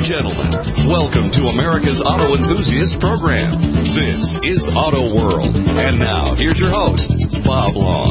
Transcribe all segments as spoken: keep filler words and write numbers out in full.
gentlemen, welcome to America's Auto Enthusiast Program. This is Auto World. And now, here's your host, Bob Long.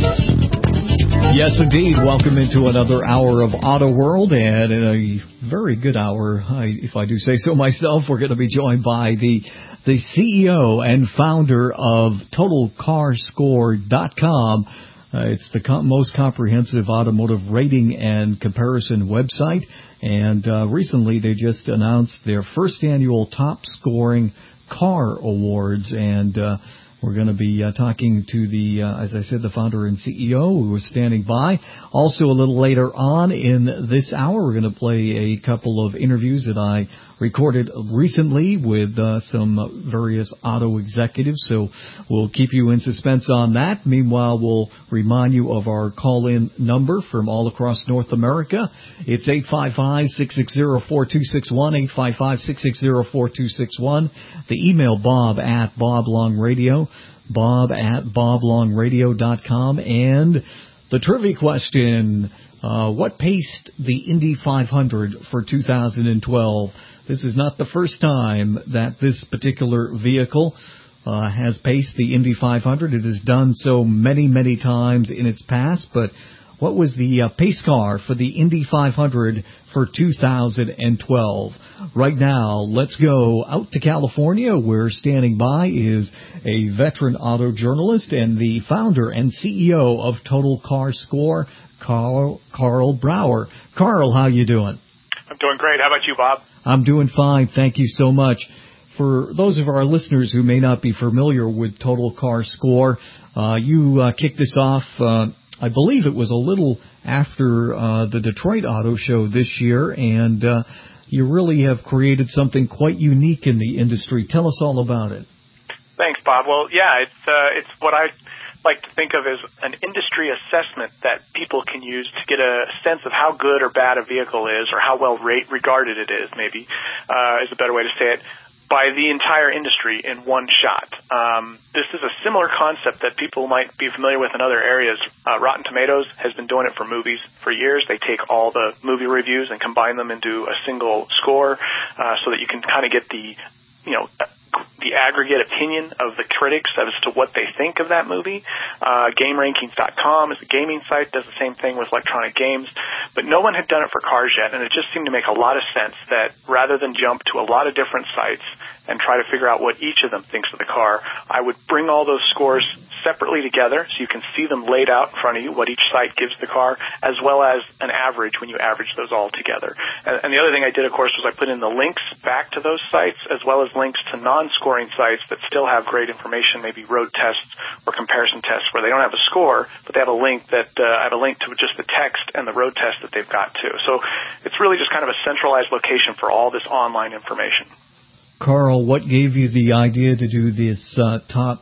Yes, indeed. Welcome into another hour of Auto World, and in a very good hour, if I do say so myself. We're going to be joined by the the C E O and founder of Total Car Score dot com. Uh, it's the com- most comprehensive automotive rating and comparison website, and uh, recently they just announced their first annual Top Scoring Car Awards, and uh, we're going to be uh, talking to the, uh, as I said, the founder and C E O who is standing by. Also, a little later on in this hour, we're going to play a couple of interviews that I recorded recently with uh, some various auto executives, so we'll keep you in suspense on that. Meanwhile, we'll remind you of our call-in number from all across North America. It's eight five five, six six zero, four two six one, eight five five, six six zero, four two six one. The email, bob at boblongradio, bob at boblongradio dot com, and the trivia question, uh, what paced the Indy five hundred for two thousand twelve? This is not the first time that this particular vehicle uh, has paced the Indy five hundred. It has done so many, many times in its past, but what was the uh, pace car for the Indy five hundred for two thousand twelve? Right now, let's go out to California, where standing by is a veteran auto journalist and the founder and C E O of Total Car Score, Carl, Carl Brauer. Carl, how you doing? I'm doing great. How about you, Bob? I'm doing fine. Thank you so much. For those of our listeners who may not be familiar with Total Car Score, uh, you uh, kicked this off, uh, I believe it was a little after uh, the Detroit Auto Show this year, and uh, you really have created something quite unique in the industry. Tell us all about it. Thanks, Bob. Well, yeah, it's uh, it's what I like to think of as an industry assessment that people can use to get a sense of how good or bad a vehicle is, or how well rate regarded it is, maybe, uh, is a better way to say it, by the entire industry in one shot. Um, this is a similar concept that people might be familiar with in other areas. Uh, Rotten Tomatoes has been doing it for movies for years. They take all the movie reviews and combine them into a single score, uh, so that you can kind of get the, you know, the aggregate opinion of the critics as to what they think of that movie. Uh, Game Rankings dot com is a gaming site, does the same thing with electronic games, but no one had done it for cars yet, and it just seemed to make a lot of sense that rather than jump to a lot of different sites and try to figure out what each of them thinks of the car, I would bring all those scores separately together so you can see them laid out in front of you, what each site gives the car, as well as an average when you average those all together. And, and the other thing I did, of course, was I put in the links back to those sites, as well as links to non-scoring sites that still have great information, maybe road tests or comparison tests where they don't have a score, but they have a link that uh, I have a link to just the text and the road test that they've got to. So it's really just kind of a centralized location for all this online information. Carl, what gave you the idea to do this uh, top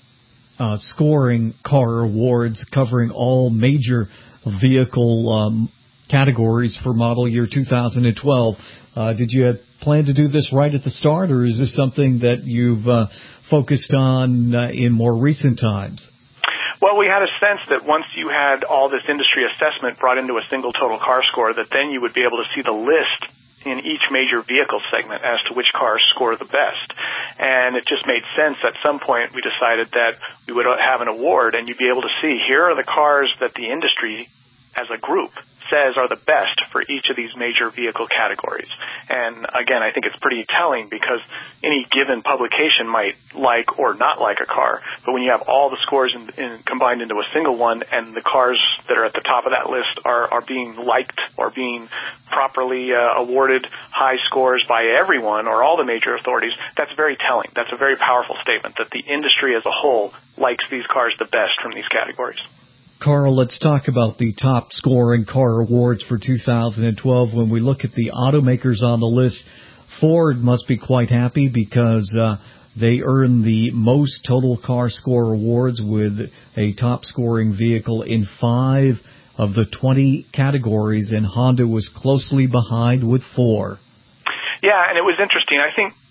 uh, scoring car awards covering all major vehicle um, categories for model year two thousand twelve? Uh, did you plan to do this right at the start, or is this something that you've uh, focused on uh, in more recent times? Well, we had a sense that once you had all this industry assessment brought into a single total car score, that then you would be able to see the list in each major vehicle segment as to which cars score the best. And it just made sense. At some point, we decided that we would have an award, and you'd be able to see, here are the cars that the industry as a group says are the best for each of these major vehicle categories. And again, I think it's pretty telling, because any given publication might like or not like a car, but when you have all the scores in, in, combined into a single one, and the cars that are at the top of that list are, are being liked or being properly uh, awarded high scores by everyone or all the major authorities, that's very telling. That's a very powerful statement that the industry as a whole likes these cars the best from these categories. Carl, let's talk about the top scoring car awards for two thousand twelve. When we look at the automakers on the list, Ford must be quite happy, because uh, they earned the most total car score awards with a top scoring vehicle in five of the twenty categories, and Honda was closely behind with four. Yeah, and it was interesting. I think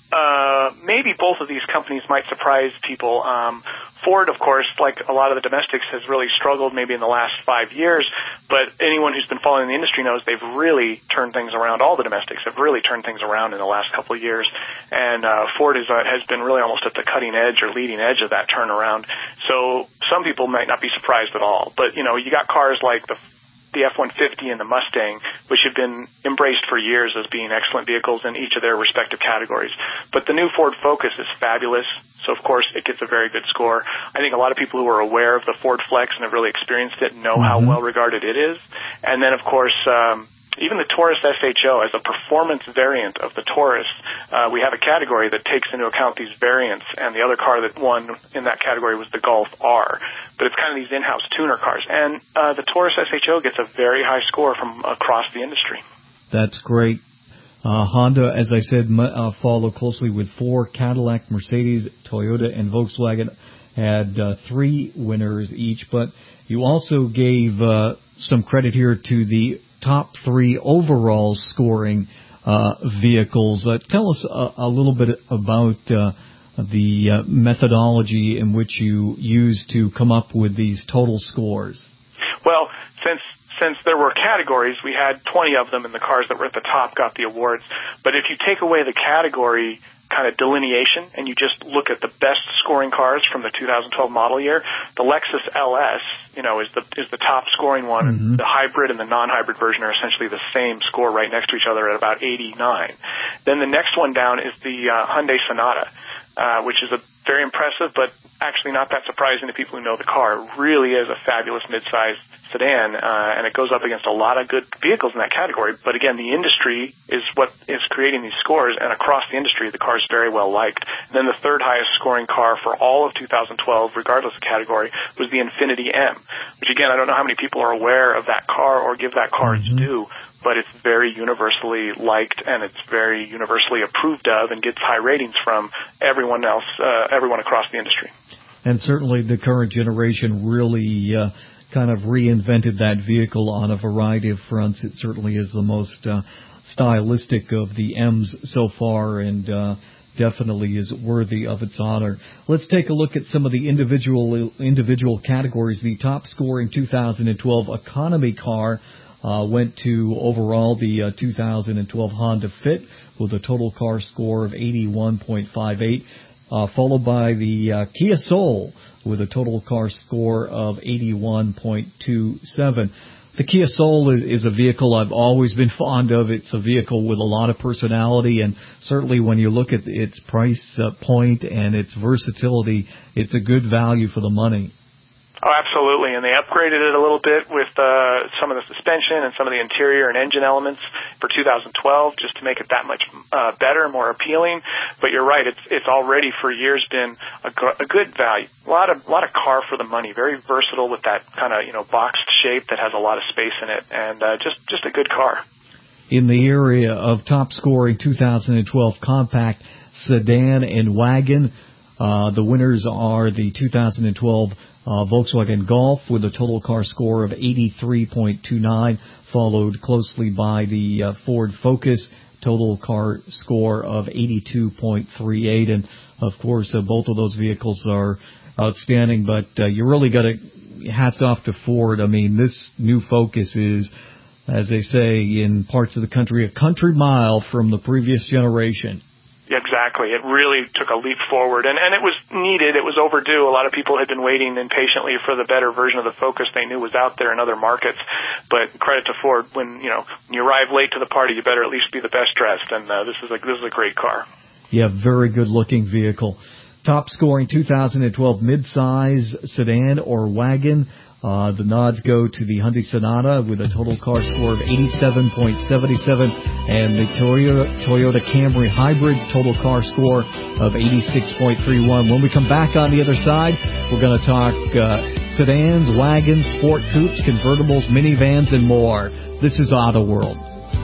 uh, maybe both of these companies might surprise people. Um, Ford, of course, like a lot of the domestics, has really struggled maybe in the last five years, but anyone who's been following the industry knows they've really turned things around. All the domestics have really turned things around in the last couple of years, and uh, Ford is, uh, has been really almost at the cutting edge or leading edge of that turnaround. So some people might not be surprised at all, but, you know, you got cars like the the F one fifty and the Mustang, which have been embraced for years as being excellent vehicles in each of their respective categories. But the new Ford Focus is fabulous, so of course it gets a very good score. I think a lot of people who are aware of the Ford Flex and have really experienced it know mm-hmm. how well regarded it is. And then, of course, um, even the Taurus S H O, as a performance variant of the Taurus, uh, we have a category that takes into account these variants, and the other car that won in that category was the Golf R. But it's kind of these in-house tuner cars. And uh, the Taurus S H O gets a very high score from across the industry. That's great. Uh, Honda, as I said, uh, followed closely with Ford, Cadillac, Mercedes, Toyota, and Volkswagen had uh, three winners each. But you also gave uh, some credit here to the top three overall scoring uh, vehicles. Uh, tell us a, a little bit about uh, the uh, methodology in which you used to come up with these total scores. Well, since since there were categories, we had twenty of them, and the cars that were at the top got the awards. But if you take away the category kind of delineation and you just look at the best scoring cars from the two thousand twelve model year, the Lexus L S, you know, is the is the top scoring one. Mm-hmm. The hybrid and the non-hybrid version are essentially the same score right next to each other at about eighty-nine. Then the next one down is the uh, Hyundai Sonata, uh, which is a very impressive, but actually not that surprising to people who know the car. It really is a fabulous mid-sized sedan, uh, and it goes up against a lot of good vehicles in that category. But again, the industry is what is creating these scores, and across the industry, the car is very well liked. And then the third highest scoring car for all of two thousand twelve, regardless of category, was the Infiniti M, which again, I don't know how many people are aware of that car or give that car its due, but it's very universally liked and it's very universally approved of and gets high ratings from everyone else, uh, everyone across the industry. And certainly the current generation really uh, kind of reinvented that vehicle on a variety of fronts. It certainly is the most uh, stylistic of the M's so far, and uh, definitely is worthy of its honor. Let's take a look at some of the individual individual categories. The top scoring two thousand twelve economy car uh, went to overall the uh, two thousand twelve Honda Fit with a total car score of eighty-one point five eight. Uh, followed by the uh, Kia Soul with a total car score of eighty-one point two seven. The Kia Soul is, is a vehicle I've always been fond of. It's a vehicle with a lot of personality, and certainly when you look at its price uh, point and its versatility, it's a good value for the money. Oh, absolutely, and they upgraded it a little bit with uh, some of the suspension and some of the interior and engine elements for two thousand twelve, just to make it that much uh, better, more appealing. But you're right; it's it's already for years been a, a good value. A lot of a lot of car for the money. Very versatile with that kind of you know boxed shape that has a lot of space in it, and uh, just just a good car. In the area of top scoring two thousand twelve compact sedan and wagon, uh, the winners are the two thousand twelve. Uh, Volkswagen Golf with a total car score of eighty-three point two nine, followed closely by the uh, Ford Focus, total car score of eighty-two point three eight. And, of course, uh, both of those vehicles are outstanding, but uh, you really got to hats off to Ford. I mean, this new Focus is, as they say in parts of the country, a country mile from the previous generation. Exactly. It really took a leap forward, and, and it was needed. It was overdue. A lot of people had been waiting impatiently for the better version of the Focus they knew was out there in other markets. But credit to Ford, when you know when you arrive late to the party, you better at least be the best dressed. And uh, this is a this is a great car. Yeah, very good looking vehicle. Top scoring two thousand twelve midsize sedan or wagon. Uh, the nods go to the Hyundai Sonata with a total car score of eighty-seven point seven seven, and the Toyota, Toyota Camry Hybrid total car score of eighty-six point three one. When we come back on the other side, we're going to talk uh, sedans, wagons, sport coupes, convertibles, minivans, and more. This is Auto World.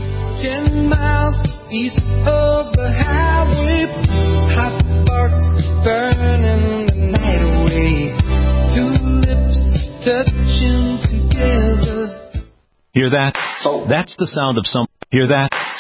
Ten miles east of the highway, hot sparks burning the night away. Two lips touching together. Hear that? That's the sound of some. Hear that?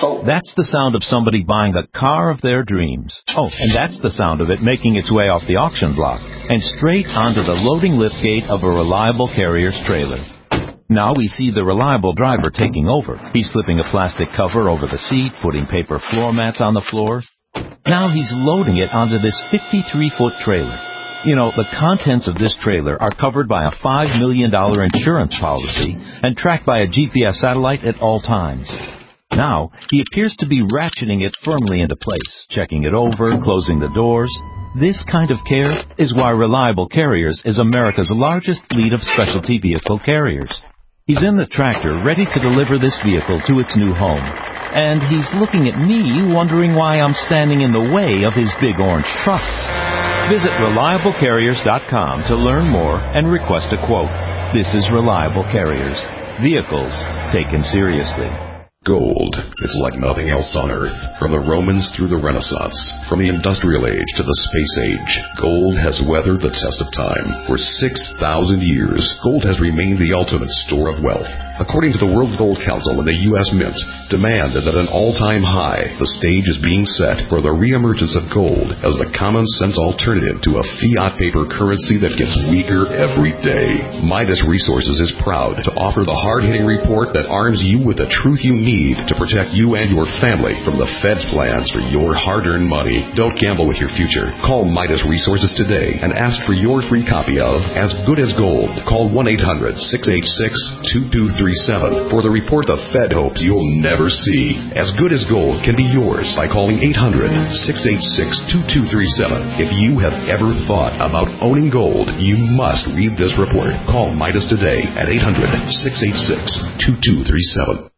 That's the sound of somebody buying the car of their dreams. Oh, and that's the sound of it making its way off the auction block and straight onto the loading liftgate of a Reliable Carrier's trailer. Now we see the Reliable driver taking over. He's slipping a plastic cover over the seat, putting paper floor mats on the floor. Now he's loading it onto this fifty-three foot trailer. You know, the contents of this trailer are covered by a five million dollars insurance policy and tracked by a G P S satellite at all times. Now, he appears to be ratcheting it firmly into place, checking it over, closing the doors. This kind of care is why Reliable Carriers is America's largest fleet of specialty vehicle carriers. He's in the tractor, ready to deliver this vehicle to its new home. And he's looking at me, wondering why I'm standing in the way of his big orange truck. Visit reliable carriers dot com to learn more and request a quote. This is Reliable Carriers. Vehicles taken seriously. Gold is like nothing else on Earth. From the Romans through the Renaissance, from the Industrial Age to the Space Age, gold has weathered the test of time. For six thousand years, gold has remained the ultimate store of wealth. According to the World Gold Council and the U S Mint, demand is at an all-time high. The stage is being set for the reemergence of gold as the common-sense alternative to a fiat paper currency that gets weaker every day. Midas Resources is proud to offer the hard-hitting report that arms you with the truth you need to protect you and your family from the Fed's plans for your hard-earned money. Don't gamble with your future. Call Midas Resources today and ask for your free copy of As Good as Gold. Call one eight hundred six eight six two two three seven for the report the Fed hopes you'll never see. As Good as Gold can be yours by calling eight hundred six eight six two two three seven. If you have ever thought about owning gold, you must read this report. Call Midas today at eight hundred six eight six two two three seven.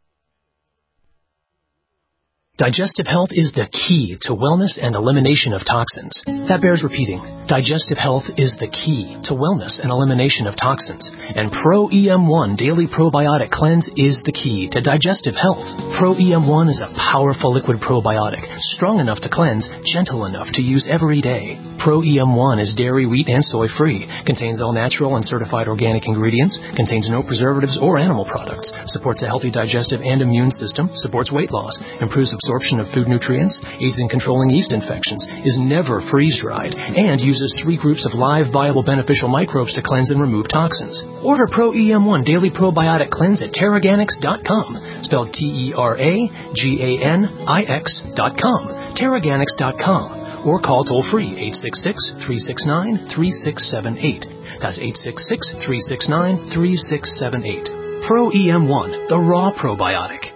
Digestive health is the key to wellness and elimination of toxins. That bears repeating. Digestive health is the key to wellness and elimination of toxins. And Pro E M one Daily Probiotic Cleanse is the key to digestive health. Pro E M one is a powerful liquid probiotic, strong enough to cleanse, gentle enough to use every day. Pro E M one is dairy, wheat, and soy-free, contains all natural and certified organic ingredients, contains no preservatives or animal products, supports a healthy digestive and immune system, supports weight loss, improves absorption of food nutrients, aids in controlling yeast infections, is never freeze-dried, and uses three groups of live, viable, beneficial microbes to cleanse and remove toxins. Order Pro E M one Daily Probiotic Cleanse at Terraganix dot com, spelled T E R A G A N I X dot com, Terraganix dot com, or call toll-free eight six six, three six nine, three six seven eight. That's eight six six, three six nine, three six seven eight. Pro E M one, the raw probiotic.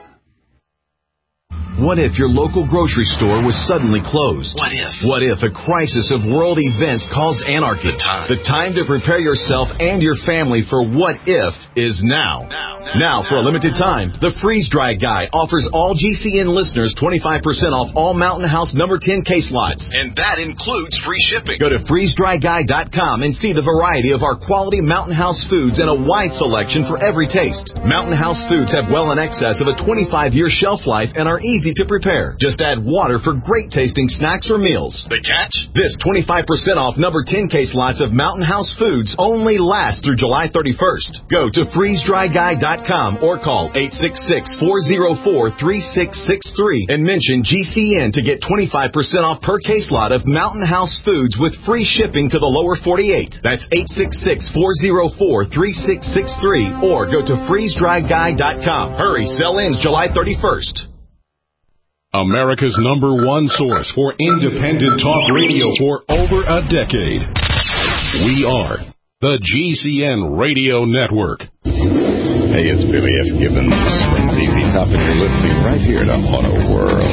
What if your local grocery store was suddenly closed? What if? What if a crisis of world events caused anarchy? The time. The time to prepare yourself and your family for what if is now. Now, now, now for a limited time, the Freeze Dry Guy offers all G C N listeners twenty-five percent off all Mountain House number ten case lots. And that includes free shipping. Go to freeze dry guy dot com and see the variety of our quality Mountain House foods and a wide selection for every taste. Mountain House foods have well in excess of a twenty-five year shelf life and are easy to prepare. Just add water for great tasting snacks or meals. The catch? This twenty-five percent off number ten case lots of Mountain House foods only last through July thirty-first. Go to freeze dry guy dot com or call eight six six, four zero four, three six six three and mention G C N to get twenty-five percent off per case lot of Mountain House foods with free shipping to the lower forty-eight. That's eight six six, four zero four, three six six three or go to freeze dry guy dot com. Hurry, sell ends July thirty-first. America's number one source for independent talk radio for over a decade. We are the G C N Radio Network. Hey, it's Billy F. Gibbons from Z Z Top, and you're listening right here to Auto World.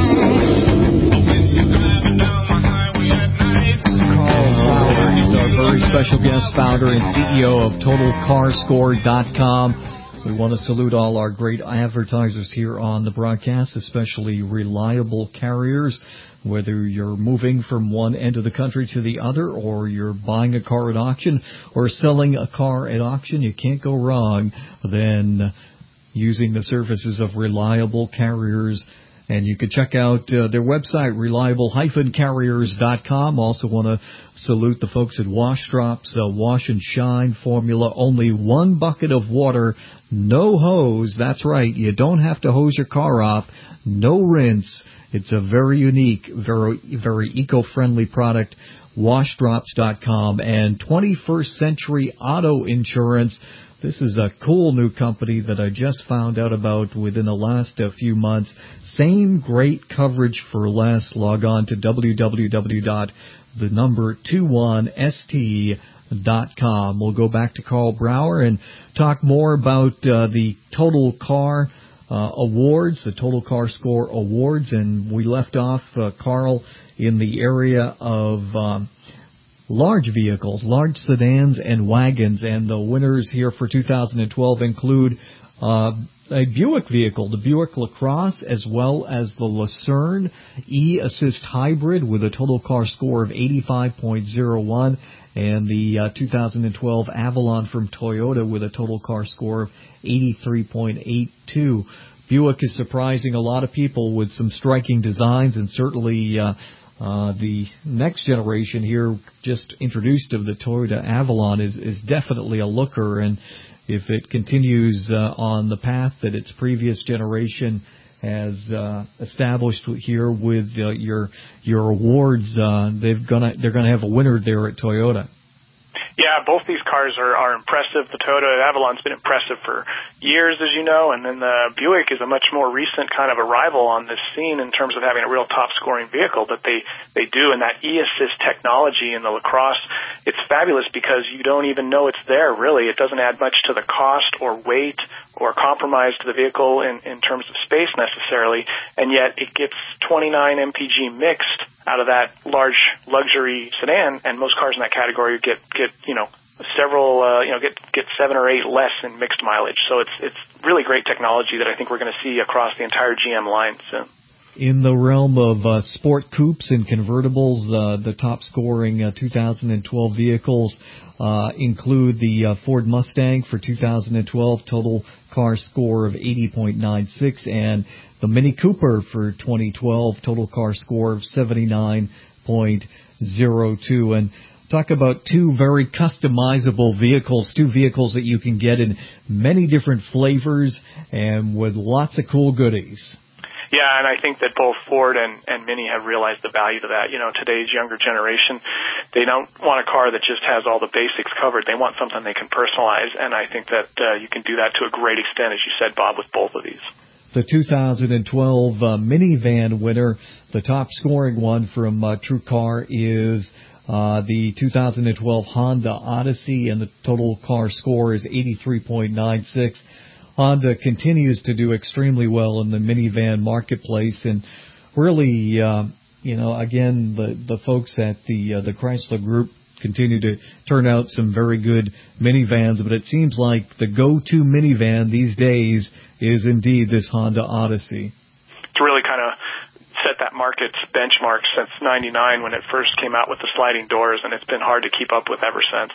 Carl Fowler, he's our very special guest, founder and C E O of Total Car Score dot com. We want to salute all our great advertisers here on the broadcast, especially Reliable Carriers. Whether you're moving from one end of the country to the other, or you're buying a car at auction, or selling a car at auction, you can't go wrong then using the services of Reliable Carriers And you can check out uh, their website, reliable dash carriers dot com. Also want to salute the folks at Wash Drops, uh, Wash and Shine formula. Only one bucket of water, no hose. That's right. You don't have to hose your car off. No rinse. It's a very unique, very, very eco-friendly product. wash drops dot com. And twenty-first Century Auto Insurance. This is a cool new company that I just found out about within the last uh, few months. Same great coverage for less. Log on to w w w dot the number two one s t dot com. We'll go back to Carl Brower and talk more about uh, the Total Car uh, Awards, the Total Car Score Awards. And we left off, uh, Carl, in the area of Um, large vehicles, large sedans and wagons, and the winners here for two thousand twelve include uh, a Buick vehicle, the Buick LaCrosse, as well as the Lucerne E-Assist Hybrid with a total car score of eighty-five point oh one, and the uh, two thousand twelve Avalon from Toyota with a total car score of eighty-three point eight two. Buick is surprising a lot of people with some striking designs, and certainly uh, Uh, the next generation here, just introduced of the Toyota Avalon, is, is definitely a looker. And if it continues uh, on the path that its previous generation has uh, established here with uh, your your awards, uh, they've gonna they're gonna have a winner there at Toyota. Yeah, both these cars are, are impressive. The Toyota Avalon's been impressive for years, as you know, and then the Buick is a much more recent kind of arrival on this scene in terms of having a real top-scoring vehicle that they, they do. And that E-Assist technology in the LaCrosse, it's fabulous because you don't even know it's there, really. It doesn't add much to the cost or weight or compromise to the vehicle in, in terms of space necessarily, and yet it gets twenty-nine M P G mixed out of that large luxury sedan, and most cars in that category get, get you know, several, uh, you know, get get seven or eight less in mixed mileage. So it's it's really great technology that I think we're going to see across the entire G M line soon. In the realm of uh, sport coupes and convertibles, uh, the top-scoring uh, two thousand twelve vehicles uh, include the uh, Ford Mustang for two thousand twelve, total car score of eighty point nine six, and the Mini Cooper for twenty twelve, total car score of seventy-nine point oh two. And talk about two very customizable vehicles, two vehicles that you can get in many different flavors and with lots of cool goodies. Yeah, and I think that both Ford and, and Mini have realized the value of that. You know, today's younger generation, they don't want a car that just has all the basics covered. They want something they can personalize, and I think that uh, you can do that to a great extent, as you said, Bob, with both of these. The two thousand twelve uh, minivan winner, the top scoring one from uh, TrueCar, is uh, the two thousand twelve Honda Odyssey, and the total car score is eighty-three point nine six. Honda continues to do extremely well in the minivan marketplace, and really, uh, you know, again, the the folks at the uh, the Chrysler Group continue to turn out some very good minivans, but it seems like the go-to minivan these days is indeed this Honda Odyssey. It's really kind of set that market's benchmark since ninety-nine when it first came out with the sliding doors, and it's been hard to keep up with ever since.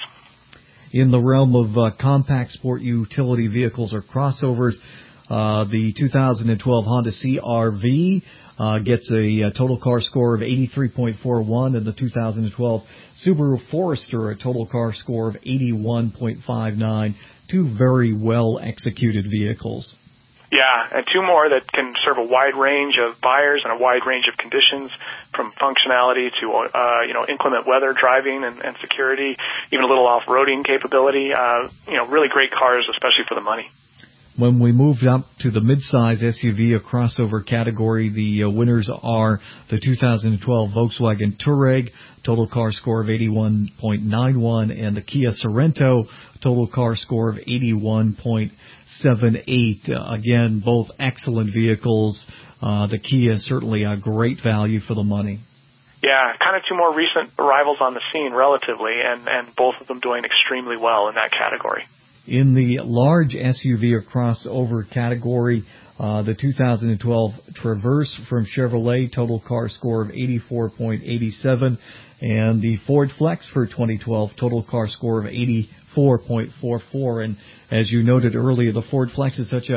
In the realm of uh, compact sport utility vehicles or crossovers, uh, the two thousand twelve Honda C R V uh, gets a, a total car score of eighty-three point four one, and the two thousand twelve Subaru Forester a total car score of eighty-one point five nine. Two very well-executed vehicles. Yeah, and two more that can serve a wide range of buyers and a wide range of conditions, from functionality to, uh, you know, inclement weather driving and, and security, even a little off-roading capability. Uh, you know, really great cars, especially for the money. When we moved up to the midsize S U V or crossover category, the uh, winners are the two thousand twelve Volkswagen Touareg, total car score of eighty-one point nine one, and the Kia Sorento, total car score of eighty-one point seven eight. Uh, again, both excellent vehicles. Uh, the Kia is certainly a great value for the money. Yeah, kind of two more recent arrivals on the scene relatively, and, and both of them doing extremely well in that category. In the large S U V or crossover category, uh, the two thousand twelve Traverse from Chevrolet, total car score of eighty-four point eight seven, and the Ford Flex for twenty twelve, total car score of eighty-four point four four. And as you noted earlier, the Ford Flex is such a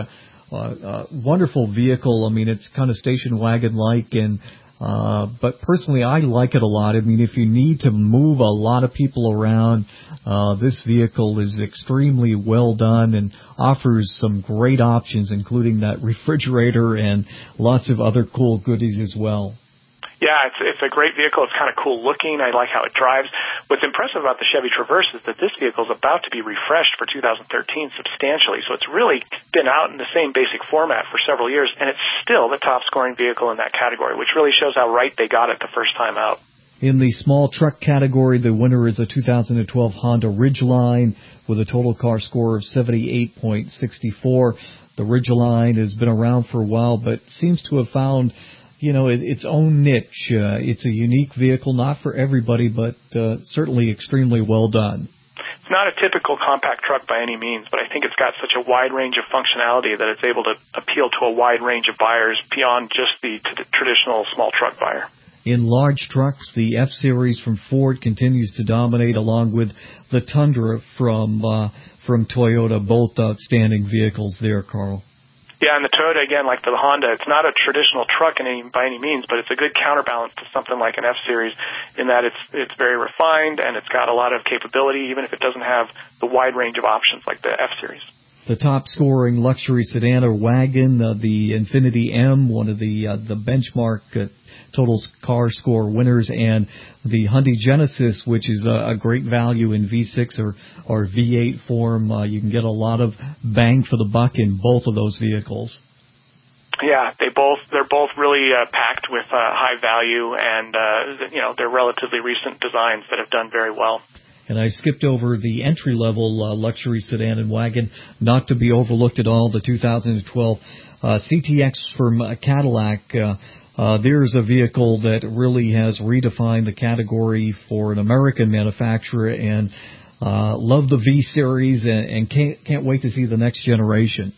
uh, uh, wonderful vehicle. I mean, it's kind of station wagon-like, and uh, but personally, I like it a lot. I mean, if you need to move a lot of people around, uh, this vehicle is extremely well done and offers some great options, including that refrigerator and lots of other cool goodies as well. Yeah, it's it's a great vehicle. It's kind of cool looking. I like how it drives. What's impressive about the Chevy Traverse is that this vehicle is about to be refreshed for two thousand thirteen substantially. So it's really been out in the same basic format for several years, and it's still the top-scoring vehicle in that category, which really shows how right they got it the first time out. In the small truck category, the winner is a two thousand twelve Honda Ridgeline with a total car score of seventy-eight point six four. The Ridgeline has been around for a while, but seems to have found you know, it, its own niche. Uh, it's a unique vehicle, not for everybody, but uh, certainly extremely well done. It's not a typical compact truck by any means, but I think it's got such a wide range of functionality that it's able to appeal to a wide range of buyers beyond just the, t- the traditional small truck buyer. In large trucks, the F-Series from Ford continues to dominate, along with the Tundra from uh, from Toyota, both outstanding vehicles there, Carl. Yeah, and the Toyota, again, like the Honda, it's not a traditional truck in any, by any means, but it's a good counterbalance to something like an F-Series in that it's it's very refined and it's got a lot of capability, even if it doesn't have the wide range of options like the F-Series. The top-scoring luxury sedan or wagon, uh, the Infiniti M, one of the uh, the benchmark uh, total car score winners, and the Hyundai Genesis, which is a, a great value in V six or, or V eight form. Uh, you can get a lot of bang for the buck in both of those vehicles. Yeah, they both they're both really uh, packed with uh, high value, and uh, you know they're relatively recent designs that have done very well. And I skipped over the entry-level uh, luxury sedan and wagon, not to be overlooked at all, the two thousand twelve uh, C T X from uh, Cadillac. Uh, uh, there's a vehicle that really has redefined the category for an American manufacturer, and uh, love the V-Series and, and can't, can't wait to see the next generation.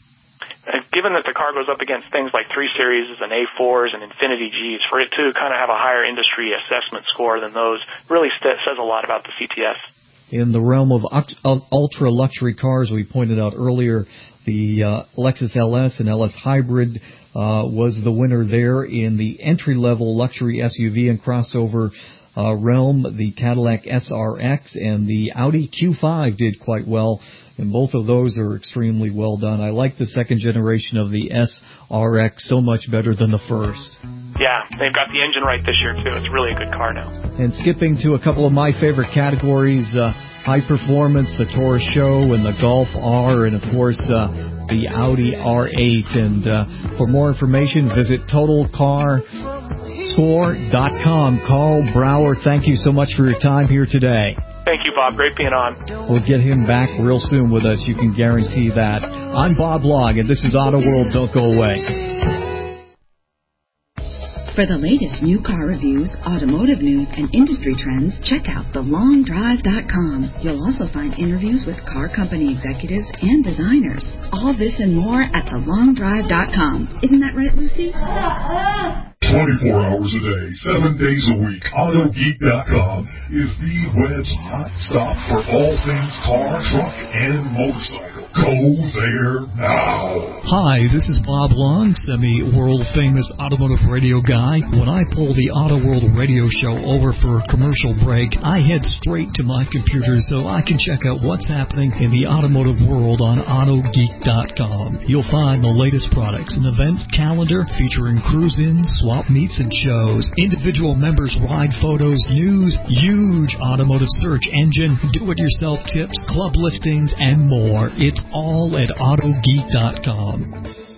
Given that the car goes up against things like three series and A fours and Infiniti Gs, for it to kind of have a higher industry assessment score than those really st- says a lot about the C T S. In the realm of, of ultra-luxury cars, we pointed out earlier, the uh, Lexus L S and L S Hybrid uh, was the winner there. In the entry-level luxury S U V and crossover uh, realm, the Cadillac S R X and the Audi Q five did quite well, and both of those are extremely well done. I like the second generation of the S R X so much better than the first. Yeah, they've got the engine right this year, too. It's really a good car now. And skipping to a couple of my favorite categories, uh, high performance, the Taurus Show and the Golf R, and, of course, uh, the Audi R eight. And uh, for more information, visit total car score dot com. Carl Brower, thank you so much for your time here today. Thank you, Bob. Great being on. We'll get him back real soon with us. You can guarantee that. I'm Bob Long, and this is Auto World. Don't go away. For the latest new car reviews, automotive news, and industry trends, check out the long drive dot com. You'll also find interviews with car company executives and designers. All this and more at the long drive dot com. Isn't that right, Lucy? twenty-four hours a day, seven days a week, auto geek dot com is the web's hot stop for all things car, truck, and motorcycle. Go there now. Hi, this is Bob Long, semi-world famous automotive radio guy. When I pull the Auto World radio show over for a commercial break, I head straight to my computer so I can check out what's happening in the automotive world on auto geek dot com. You'll find the latest products, an events calendar featuring cruise-ins, swap meets and shows, individual members' ride photos, news, huge automotive search engine, do-it-yourself tips, club listings, and more. It's all at auto geek dot com.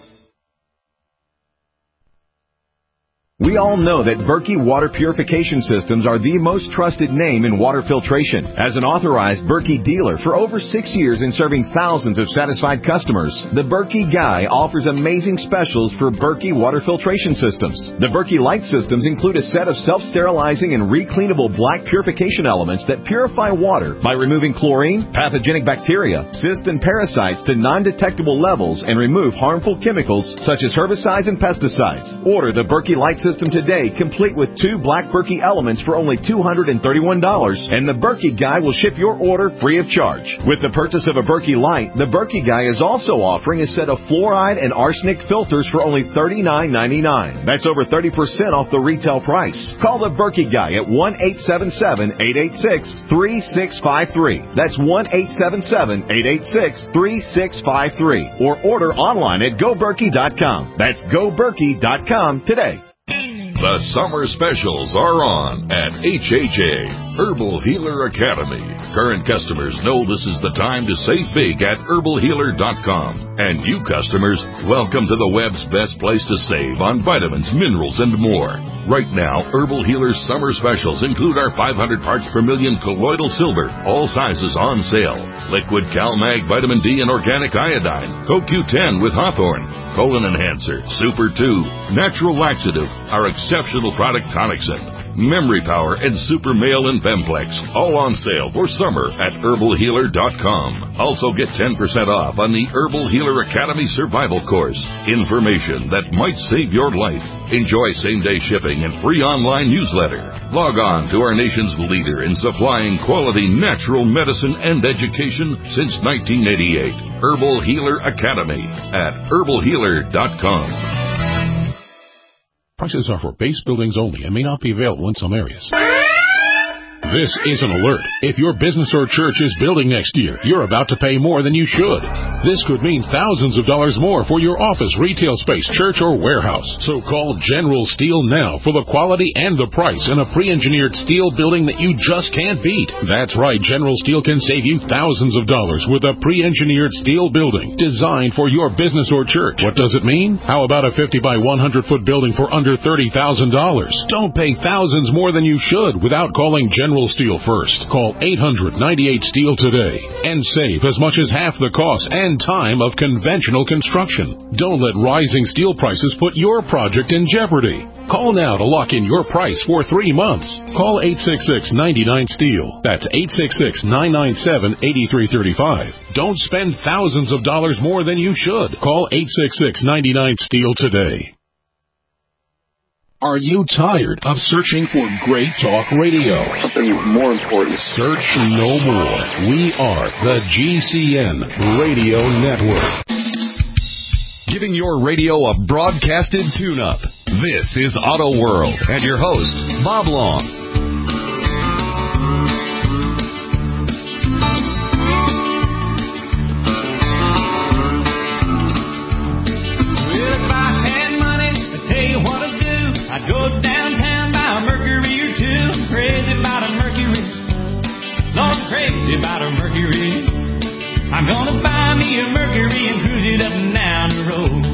We all know that Berkey Water Purification Systems are the most trusted name in water filtration. As an authorized Berkey dealer for over six years and serving thousands of satisfied customers, the Berkey Guy offers amazing specials for Berkey Water Filtration Systems. The Berkey Light Systems include a set of self-sterilizing and recleanable black purification elements that purify water by removing chlorine, pathogenic bacteria, cysts, and parasites to non-detectable levels and remove harmful chemicals such as herbicides and pesticides. Order the Berkey Light Systems system today, complete with two Black Berkey elements for only two hundred thirty-one dollars, and the Berkey Guy will ship your order free of charge. With the purchase of a Berkey Light, the Berkey Guy is also offering a set of fluoride and arsenic filters for only thirty-nine ninety-nine. That's over thirty percent off the retail price. Call the Berkey Guy at one eight seven seven, eight eight six, three six five three. That's one eight seven seven, eight eight six, three six five three. Or order online at go berkey dot com. That's go berkey dot com today. The summer specials are on at H H A, Herbal Healer Academy. Current customers know this is the time to save big at herbal healer dot com. And new customers, welcome to the web's best place to save on vitamins, minerals, and more. Right now, Herbal Healer's summer specials include our five hundred parts per million colloidal silver, all sizes on sale. Liquid CalMag Vitamin D and Organic Iodine, Co Q ten with Hawthorne, Colon Enhancer, Super two, Natural Laxative, our exceptional product Tonicsyn, Memory Power, and Super Male and Bemplex, all on sale for summer at herbal healer dot com. Also get ten percent off on the Herbal Healer Academy Survival Course. Information that might save your life. Enjoy same-day shipping and free online newsletter. Log on to our nation's leader in supplying quality natural medicine and education since nineteen eighty-eight. Herbal Healer Academy at herbal healer dot com. Prices are for base buildings only and may not be available in some areas. This is an alert. If your business or church is building next year, you're about to pay more than you should. This could mean thousands of dollars more for your office, retail space, church, or warehouse. So call General Steel now for the quality and the price in a pre-engineered steel building that you just can't beat. That's right, General Steel can save you thousands of dollars with a pre-engineered steel building designed for your business or church. What does it mean? How about a fifty by one hundred foot building for under thirty thousand dollars? Don't pay thousands more than you should without calling General Steel first. Call eight hundred, ninety-eight, STEEL today and save as much as half the cost and time of conventional construction. Don't let rising steel prices put your project in jeopardy. Call now to lock in your price for three months. Call eight six six, nine nine, STEEL. That's eight six six, nine nine seven, eight three three five. Don't spend thousands of dollars more than you should. Call eight six six, nine nine, STEEL today. Are you tired of searching for great talk radio? Something more important. Search no more. We are the G C N Radio Network. Giving your radio a broadcasted tune-up. This is Auto World and your host, Bob Long. I'd go downtown, buy a Mercury or two. Crazy about a Mercury. Lord, crazy about a Mercury. I'm gonna buy me a Mercury and cruise it up and down the road.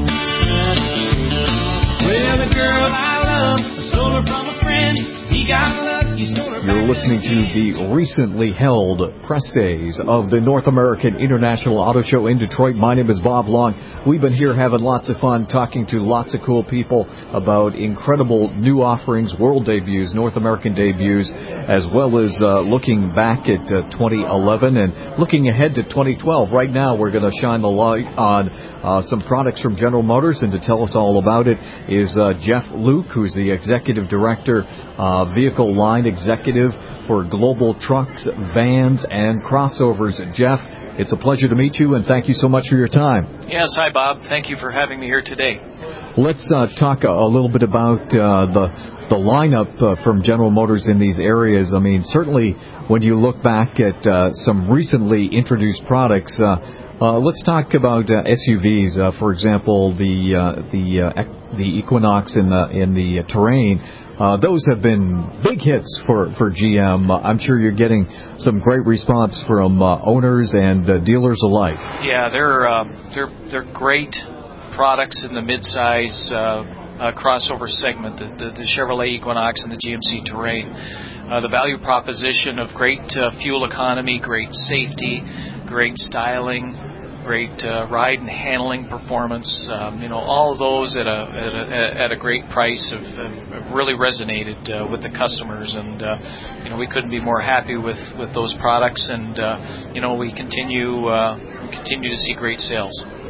Well, the girl I love, I stole her from a friend. He got lucky, stole her. You're listening to the recently held press days of the North American International Auto Show in Detroit. My name is Bob Long. We've been here having lots of fun, talking to lots of cool people about incredible new offerings, world debuts, North American debuts, as well as uh, looking back at uh, twenty eleven and looking ahead to twenty twelve. Right now, we're going to shine the light on uh, some products from General Motors, and to tell us all about it is uh, Jeff Luke, who's the Executive Director, uh, Vehicle Line Executive for Global Trucks, Vans, and Crossovers. Jeff, it's a pleasure to meet you, and thank you so much for your time. Yes, hi, Bob. Thank you for having me here today. Let's uh, talk a, a little bit about uh, the the lineup uh, from General Motors in these areas. I mean, certainly when you look back at uh, some recently introduced products, uh, uh, let's talk about uh, S U Vs. Uh, for example, the uh, the uh, the Equinox in the in the Terrain. Uh, those have been big hits for, for G M. Uh, I'm sure you're getting some great response from uh, owners and uh, dealers alike. Yeah, they're um, they're they're great products in the midsize uh, uh, crossover segment. The, the, the Chevrolet Equinox and the G M C Terrain. Uh, the value proposition of great uh, fuel economy, great safety, great styling, great uh, ride and handling performance, um, you know, all of those at a at a, at a great price have, have really resonated uh, with the customers, and uh, you know, we couldn't be more happy with, with those products, and uh, you know, we continue uh, we continue to see great sales.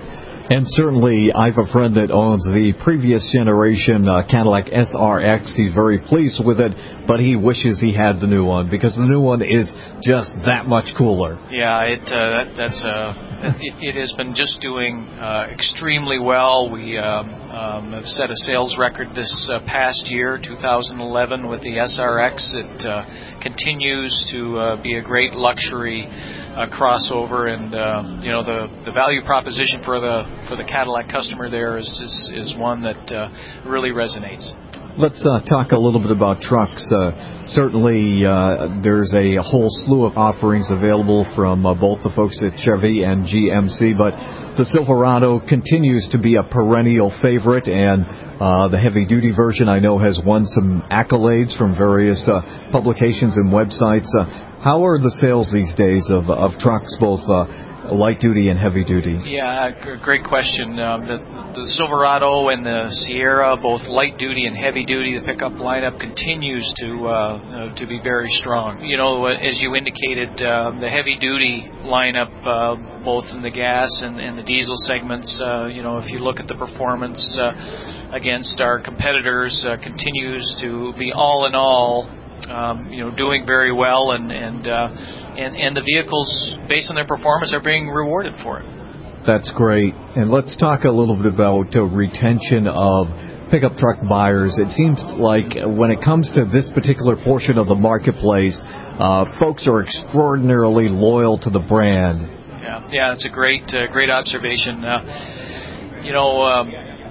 And certainly, I have a friend that owns the previous generation uh, Cadillac S R X. He's very pleased with it, but he wishes he had the new one because the new one is just that much cooler. Yeah, it uh, that, that's uh, it, it has been just doing uh, extremely well. We um, um, have set a sales record this uh, past year, two thousand eleven, with the S R X. It uh, continues to uh, be a great luxury Uh, crossover, and uh, you know the, the value proposition for the for the Cadillac customer there is is, is one that uh, really resonates. Let's uh, talk a little bit about trucks. Uh, certainly, uh, there's a whole slew of offerings available from uh, both the folks at Chevy and G M C, but the Silverado continues to be a perennial favorite, and uh, the heavy-duty version I know has won some accolades from various uh, publications and websites. Uh, how are the sales these days of, of trucks, both uh, light-duty and heavy-duty? Yeah, great question. Um, the, the Silverado and the Sierra, both light-duty and heavy-duty, the pickup lineup continues to uh, uh, to be very strong. You know, as you indicated, uh, the heavy-duty lineup, uh, both in the gas and, and the diesel segments, uh, you know, if you look at the performance uh, against our competitors, uh, continues to be all in all, Um, you know, doing very well, and and, uh, and and the vehicles, based on their performance, are being rewarded for it. That's great. And let's talk a little bit about uh, retention of pickup truck buyers. It seems like when it comes to this particular portion of the marketplace, uh, folks are extraordinarily loyal to the brand. Yeah, yeah, it's a great uh, great observation. Uh, you know, um,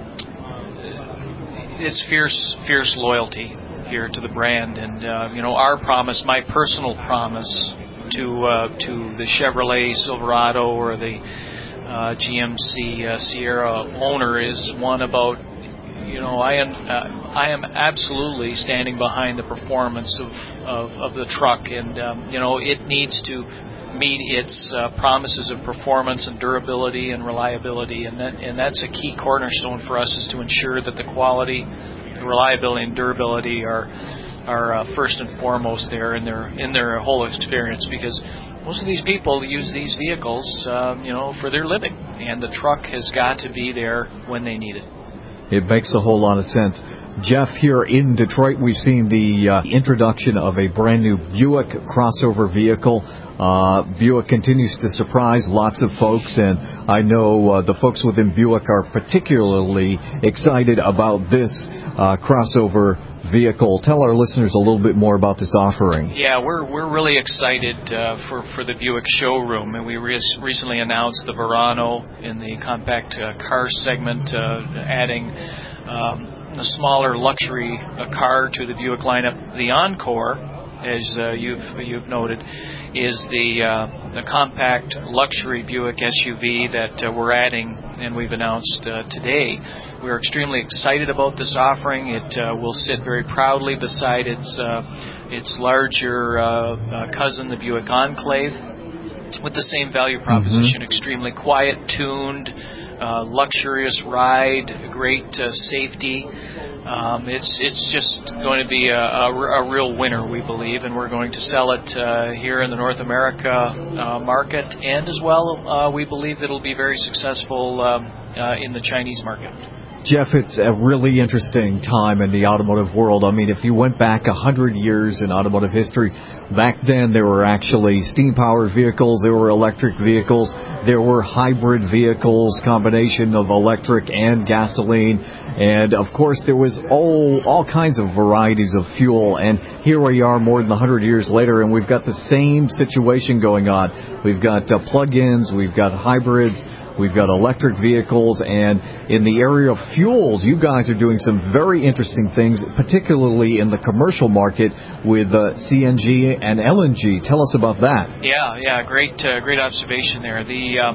it's fierce fierce loyalty here to the brand, and uh, you know, our promise, my personal promise to uh, to the Chevrolet Silverado or the uh, G M C uh, Sierra owner is one about, you know, I am uh, I am absolutely standing behind the performance of of, of the truck, and um, you know, it needs to meet its uh, promises of performance and durability and reliability, and that and that's a key cornerstone for us, is to ensure that the quality, the reliability and durability are are uh, first and foremost there in their in their whole experience, because most of these people use these vehicles, um, you know, for their living, and the truck has got to be there when they need it. It makes a whole lot of sense. Jeff, here in Detroit, we've seen the uh, introduction of a brand new Buick crossover vehicle. Uh, Buick continues to surprise lots of folks, and I know uh, the folks within Buick are particularly excited about this uh, crossover vehicle. Tell our listeners a little bit more about this offering. Yeah, we're we're really excited uh, for for the Buick showroom, and we re- recently announced the Verano in the compact uh, car segment, uh, adding um, a smaller luxury uh, car to the Buick lineup. The Encore, as uh, you've you've noted, is the uh, the compact luxury Buick S U V that uh, we're adding, and we've announced uh, today. We're extremely excited about this offering. It uh, will sit very proudly beside its uh, its larger uh, uh, cousin, the Buick Enclave, with the same value proposition. Mm-hmm. Extremely quiet, tuned, uh, luxurious ride, great uh, safety. Um, it's it's just going to be a, a, a real winner, we believe, and we're going to sell it uh, here in the North America uh, market, and as well, uh, we believe it'll be very successful um, uh, in the Chinese market. Jeff, it's a really interesting time in the automotive world. I mean, if you went back a hundred years in automotive history, back then there were actually steam-powered vehicles, there were electric vehicles, there were hybrid vehicles, combination of electric and gasoline, and of course there was all, all kinds of varieties of fuel, and here we are more than a hundred years later, and we've got the same situation going on. We've got uh, plug-ins, we've got hybrids, we've got electric vehicles, and in the area of fuels, you guys are doing some very interesting things, particularly in the commercial market with uh, C N G and L N G. Tell us about that. Yeah, yeah, great, uh, great observation there. The um,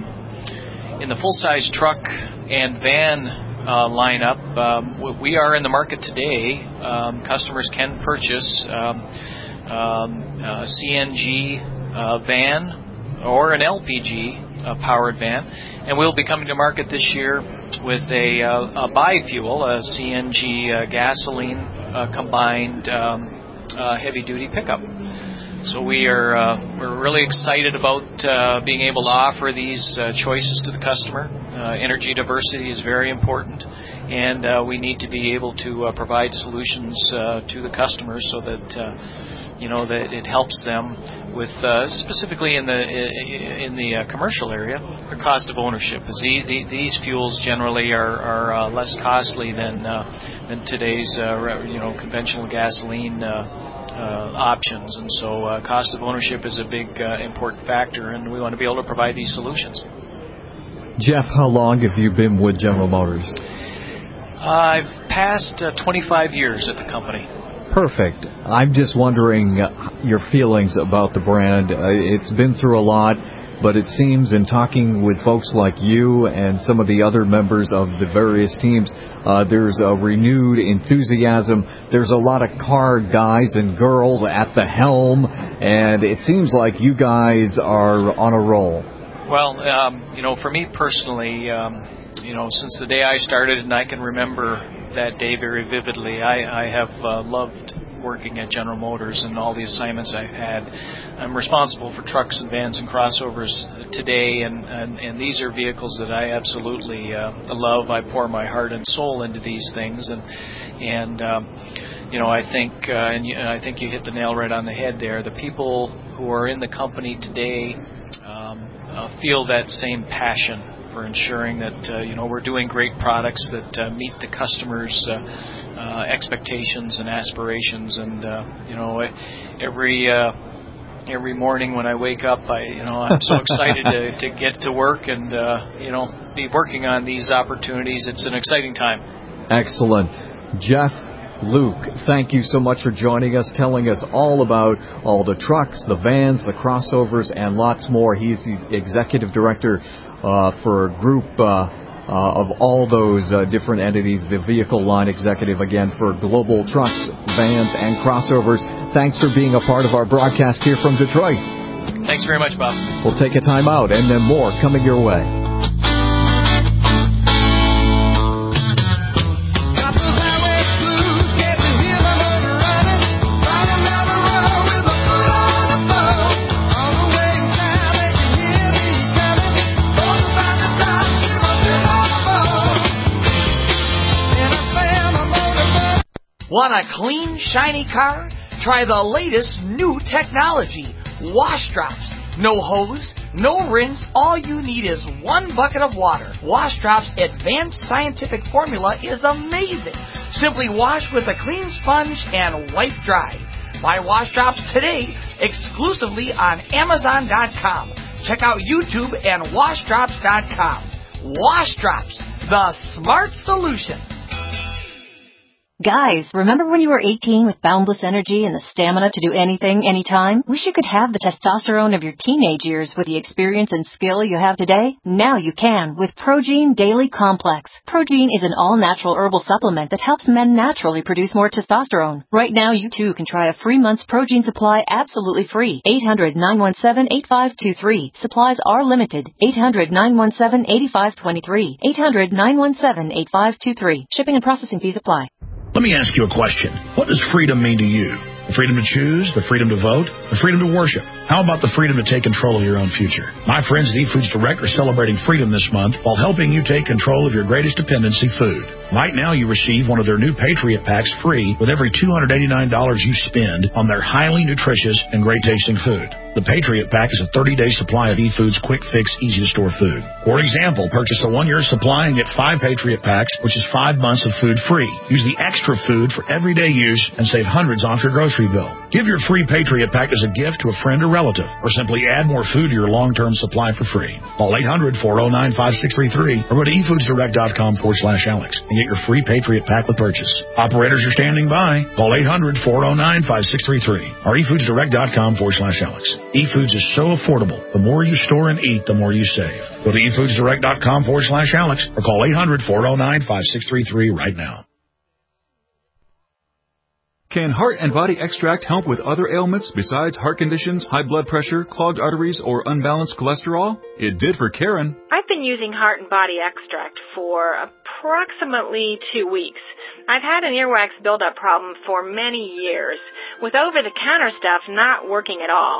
in the full-size truck and van uh, lineup, um, we are in the market today. Um, customers can purchase um, um, a C N G uh, van or an L P G uh, powered van. And we'll be coming to market this year with a, uh, a bi-fuel, a C N G uh, gasoline uh, combined um, uh, heavy-duty pickup. So we are uh, we're really excited about uh, being able to offer these uh, choices to the customer. uh, energy diversity is very important, and uh, we need to be able to uh, provide solutions uh, to the customers so that uh, you know that it helps them with uh, specifically in the in the uh, commercial area, the cost of ownership. As the, the, these fuels generally are, are uh, less costly than uh, than today's uh, you know conventional gasoline uh, uh, options, and so uh, cost of ownership is a big uh, important factor, and we want to be able to provide these solutions. Jeff, how long have you been with General Motors? Uh, I've passed uh, twenty-five years at the company. Perfect. I'm just wondering uh, your feelings about the brand. Uh, it's been through a lot, but it seems in talking with folks like you and some of the other members of the various teams, uh, there's a renewed enthusiasm. There's a lot of car guys and girls at the helm, and it seems like you guys are on a roll. Well, um, you know, for me personally, um, you know, since the day I started, and I can remember that day very vividly, I, I have uh, loved working at General Motors and all the assignments I've had. I'm responsible for trucks and vans and crossovers today, and, and, and these are vehicles that I absolutely uh, love. I pour my heart and soul into these things, and and um, you know, I think uh, and, you, and I think you hit the nail right on the head there. The people who are in the company today um, uh, feel that same passion for ensuring that uh, you know we're doing great products that uh, meet the customers' uh, uh, expectations and aspirations, and uh, you know every uh, every morning when I wake up, I you know I'm so excited to, to get to work and uh, you know be working on these opportunities. It's an exciting time. Excellent, Jeff. Luke, thank you so much for joining us, telling us all about all the trucks, the vans, the crossovers, and lots more. He's the executive director uh, for a group uh, uh, of all those uh, different entities, the vehicle line executive, again, for Global Trucks, Vans, and Crossovers. Thanks for being a part of our broadcast here from Detroit. Thanks very much, Bob. We'll take a time out, and then more coming your way. Want a clean, shiny car? Try the latest new technology, Wash Drops. No hose, no rinse, all you need is one bucket of water. Wash Drops' advanced scientific formula is amazing. Simply wash with a clean sponge and wipe dry. Buy Wash Drops today exclusively on Amazon dot com. Check out YouTube and wash drops dot com. Wash Drops, the smart solution. Guys, remember when you were eighteen with boundless energy and the stamina to do anything, anytime? Wish you could have the testosterone of your teenage years with the experience and skill you have today? Now you can with Progene Daily Complex. Progene is an all-natural herbal supplement that helps men naturally produce more testosterone. Right now, you too can try a free month's Progene supply absolutely free. eight hundred, nine one seven, eight five two three. Supplies are limited. eight hundred, nine one seven, eight five two three. eight hundred, nine one seven, eight five two three. Shipping and processing fees apply. Let me ask you a question. What does freedom mean to you? The freedom to choose, the freedom to vote, the freedom to worship. How about the freedom to take control of your own future? My friends at eFoods Direct are celebrating freedom this month while helping you take control of your greatest dependency, food. Right now, you receive one of their new Patriot Packs free with every two hundred eighty-nine dollars you spend on their highly nutritious and great-tasting food. The Patriot Pack is a thirty-day supply of eFoods quick-fix, easy-to-store food. For example, purchase a one-year supply and get five Patriot Packs, which is five months of food free. Use the extra food for everyday use and save hundreds off your grocery bill. Give your free Patriot Pack as a gift to a friend or relative, or simply add more food to your long-term supply for free. Call eight hundred, four oh nine, five six three three or go to efoodsdirect.com forward slash Alex and get your free Patriot Pack with purchase. Operators are standing by. Call eight hundred, four oh nine, five six three three or efoodsdirect.com forward slash Alex. eFoods is so affordable. The more you store and eat, the more you save. Go to efoodsdirect.com forward slash Alex or call eight hundred, four oh nine, five six three three right now. Can Heart and Body Extract help with other ailments besides heart conditions, high blood pressure, clogged arteries, or unbalanced cholesterol? It did for Karen. I've been using Heart and Body Extract for approximately two weeks. I've had an earwax buildup problem for many years, with over-the-counter stuff not working at all.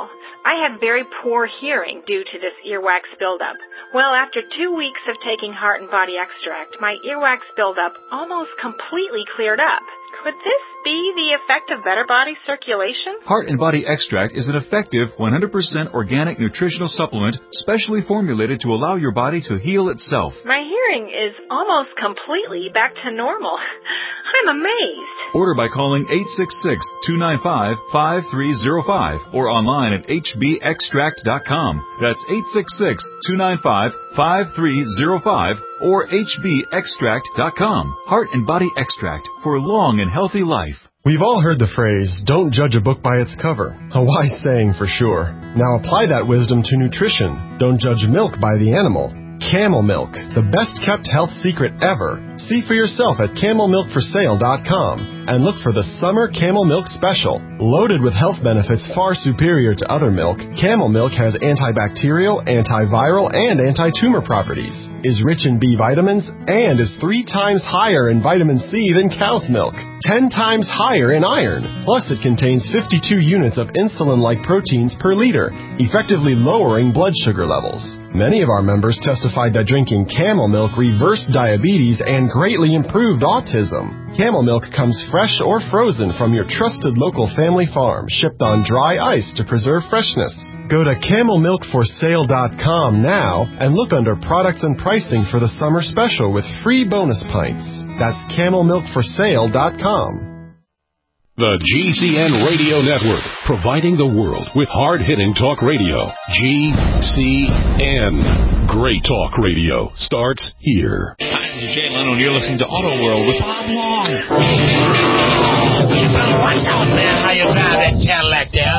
I had very poor hearing due to this earwax buildup. Well, after two weeks of taking Heart and Body Extract, my earwax buildup almost completely cleared up. Could this be the effect of better body circulation? Heart and Body Extract is an effective one hundred percent organic nutritional supplement specially formulated to allow your body to heal itself. My hearing is almost completely back to normal. I'm amazed. Order by calling eight six six, two nine five, five three zero five or online at h b extract dot com. That's eight six six, two nine five, five three zero five or h b extract dot com. Heart and Body Extract for long and healthy life. We've all heard the phrase, don't judge a book by its cover. A wise saying for sure. Now apply that wisdom to nutrition. Don't judge milk by the animal. Camel Milk, the best kept health secret ever. See for yourself at camel milk for sale dot com and look for the Summer Camel Milk Special. Loaded with health benefits far superior to other milk, Camel Milk has antibacterial, antiviral, and anti-tumor properties, is rich in B vitamins, and is three times higher in vitamin C than cow's milk, ten times higher in iron. Plus, it contains fifty-two units of insulin-like proteins per liter, effectively lowering blood sugar levels. Many of our members testified that drinking Camel Milk reversed diabetes and greatly improved autism. Camel Milk comes fresh or frozen from your trusted local family farm, shipped on dry ice to preserve freshness. Go to camel milk for sale dot com now and look under products and pricing for the summer special with free bonus pints. That's camel milk for sale dot com. The G C N Radio Network, providing the world with hard-hitting talk radio. G C N. Great talk radio starts here. Hi, this is Jay Leno, and you're listening to Auto World with Bob Long. You better watch out, man, how you drive that Cadillac there.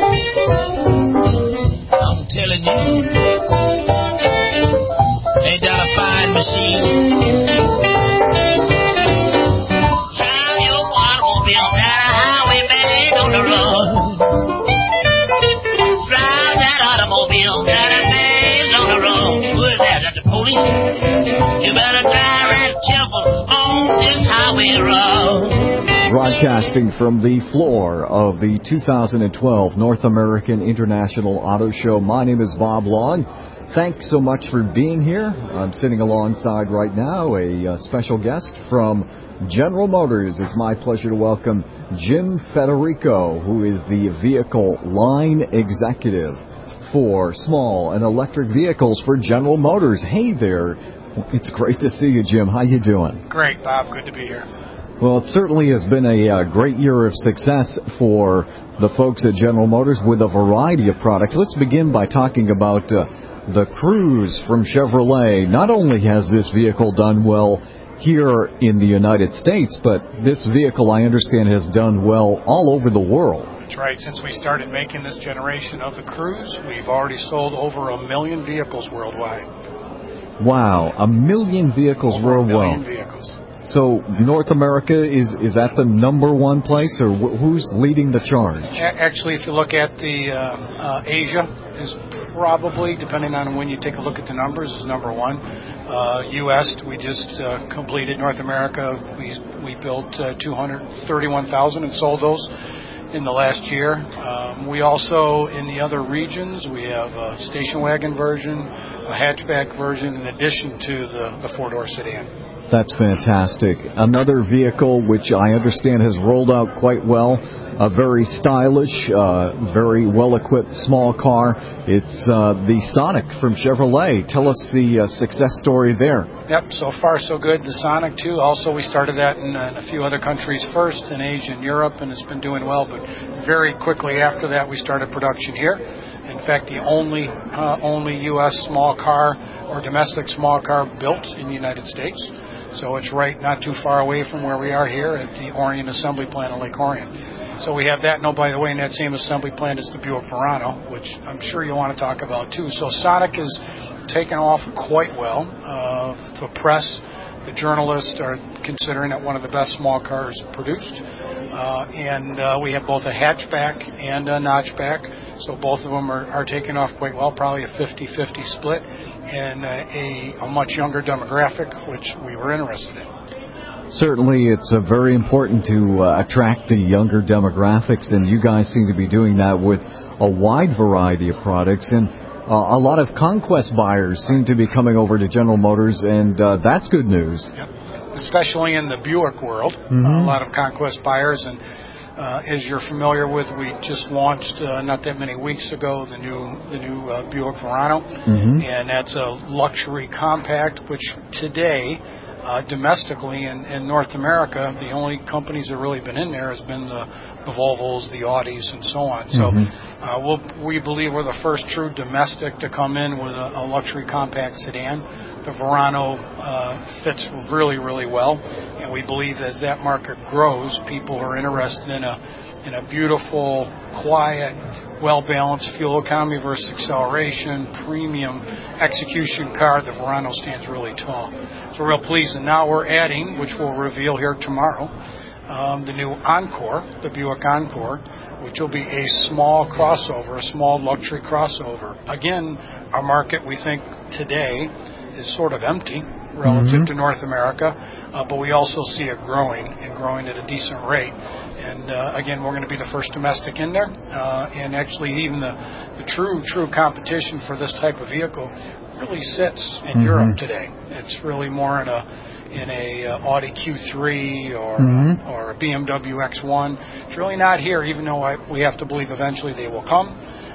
I'm telling you. Ain't that a fine machine? Drive your automobile down a highway, man, on the road. Drive that automobile down a man on the road. Who is that? That's the police. You better drive that careful on this highway road. Broadcasting from the floor of the two thousand twelve North American International Auto Show. My name is Bob Long. Thanks so much for being here. I'm sitting alongside right now a uh, special guest from General Motors. It's my pleasure to welcome Jim Federico, who is the Vehicle Line Executive for small and electric vehicles for General Motors. Hey there. It's great to see you, Jim. How you doing? Great, Bob. Good to be here. Well, it certainly has been a uh, great year of success for the folks at General Motors with a variety of products. Let's begin by talking about uh, the Cruze from Chevrolet. Not only has this vehicle done well here in the United States, but this vehicle, I understand, has done well all over the world. That's right. Since we started making this generation of the Cruze, we've already sold over a million vehicles worldwide. Wow, a million vehicles over worldwide. A million vehicles. So North America, is is that the number one place, or wh- who's leading the charge? Actually, if you look at the uh, uh, Asia, is probably, depending on when you take a look at the numbers, is number one. Uh, U S, we just uh, completed North America. We we built uh, two hundred thirty-one thousand and sold those in the last year. Um, we also, in the other regions, we have a station wagon version, a hatchback version, in addition to the, the four-door sedan. That's fantastic. Another vehicle which I understand has rolled out quite well, a very stylish, uh, very well-equipped small car. It's uh, the Sonic from Chevrolet. Tell us the uh, success story there. Yep, so far so good. The Sonic, too. Also, we started that in, uh, in a few other countries first, in Asia and Europe, and it's been doing well. But very quickly after that, we started production here. In fact, the only uh, only U S small car or domestic small car built in the United States. So it's right not too far away from where we are here at the Orion Assembly Plant in Lake Orion. So we have that. And oh, by the way, in that same assembly plant is the Buick Verano, which I'm sure you want to talk about too. So Sonic is taken off quite well. Uh, the press, the journalists are considering it one of the best small cars produced. Uh, and uh, we have both a hatchback and a notchback. So both of them are, are taking off quite well, probably a fifty-fifty split, and uh, a, a much younger demographic, which we were interested in. certainly it's uh, very important to uh, attract the younger demographics, and you guys seem to be doing that with a wide variety of products. And uh, a lot of conquest buyers seem to be coming over to General Motors, and uh, that's good news. Yep. Especially in the Buick world, mm-hmm. uh, a lot of conquest buyers. And uh, as you're familiar with, we just launched uh, not that many weeks ago the new the new uh, Buick Verano, mm-hmm. and that's a luxury compact, which today, uh, domestically in, in North America, the only companies that have really been in there has been the, the Volvos, the Audis, and so on. So mm-hmm. uh, we'll, we believe we're the first true domestic to come in with a, a luxury compact sedan. The Verano uh, fits really, really well, and we believe as that market grows, people are interested in a in a beautiful, quiet, well-balanced fuel economy versus acceleration, premium execution car. The Verano stands really tall. So we're real pleased, and now we're adding, which we'll reveal here tomorrow, um, the new Encore, the Buick Encore, which will be a small crossover, a small luxury crossover. Again, our market, we think, today is sort of empty relative mm-hmm. to North America, uh, but we also see it growing and growing at a decent rate. And uh, again, we're going to be the first domestic in there, uh, and actually even the, the true true competition for this type of vehicle really sits in mm-hmm. Europe today. It's really more in a in a uh, Audi Q three or mm-hmm. uh, or a B M W X one. It's really not here, even though I, we have to believe eventually they will come.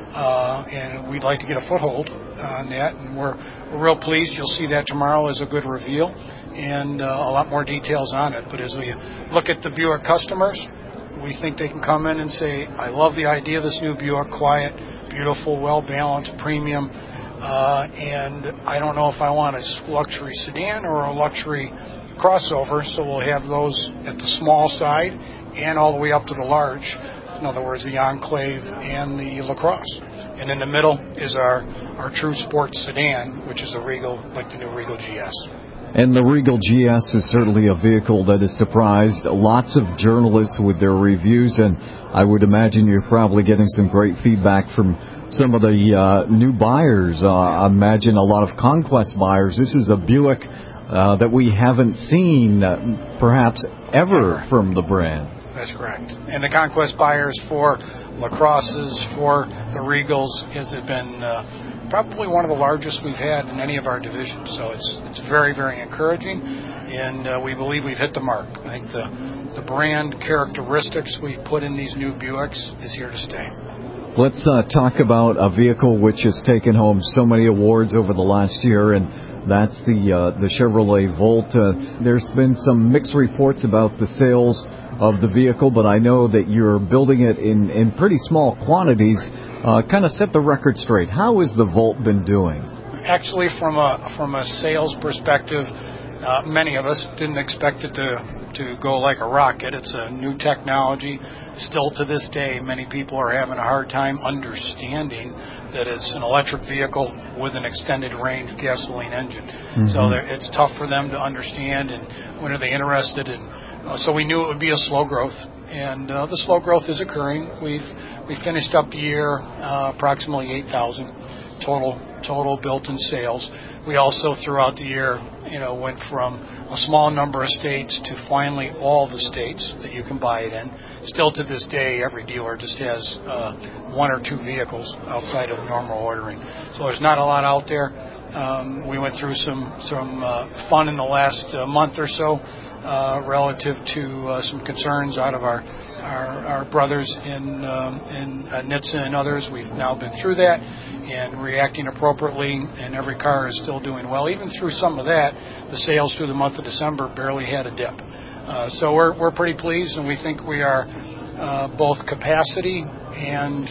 Uh, and we'd like to get a foothold on that, and we're, we're real pleased. You'll see that tomorrow as a good reveal, and uh, a lot more details on it. But as we look at the Buick customers, we think they can come in and say, I love the idea of this new Buick, quiet, beautiful, well-balanced, premium, uh, and I don't know if I want a luxury sedan or a luxury crossover, so we'll have those at the small side and all the way up to the large. In other words, the Enclave and the LaCrosse. And in the middle is our, our true sports sedan, which is the Regal, like the new Regal G S. And the Regal G S is certainly a vehicle that has surprised lots of journalists with their reviews, and I would imagine you're probably getting some great feedback from some of the uh, new buyers. Uh, I imagine a lot of conquest buyers. This is a Buick uh, that we haven't seen uh, perhaps ever from the brand. That's correct. And the conquest buyers for LaCrosses, for the Regals, has been uh, probably one of the largest we've had in any of our divisions. So it's it's very, very encouraging, and uh, we believe we've hit the mark. I think the, the brand characteristics we've put in these new Buicks is here to stay. Let's uh, talk about a vehicle which has taken home so many awards over the last year, and that's the uh, the Chevrolet Volt. Uh, there's been some mixed reports about the sales of the vehicle, but I know that you're building it in, in pretty small quantities. Uh, kind of set the record straight. How has the Volt been doing? Actually, from a from a sales perspective, uh, many of us didn't expect it to to go like a rocket. It's a new technology. Still to this day, many people are having a hard time understanding that it's an electric vehicle with an extended range gasoline engine. Mm-hmm. So it's tough for them to understand, and when are they interested in. Uh, so we knew it would be a slow growth, and uh, the slow growth is occurring. We've we finished up the year uh, approximately eight thousand total total built-in sales. We also throughout the year, you know, went from a small number of states to finally all the states that you can buy it in. Still to this day, every dealer just has uh, one or two vehicles outside of normal ordering. So there's not a lot out there. Um, we went through some some uh, fun in the last uh, month or so. Uh, relative to uh, some concerns out of our our, our brothers in um, in uh, N H T S A and others. We've now been through that and reacting appropriately, and every car is still doing well. Even through some of that, the sales through the month of December barely had a dip. Uh, so we're we're pretty pleased, and we think we are uh, both capacity and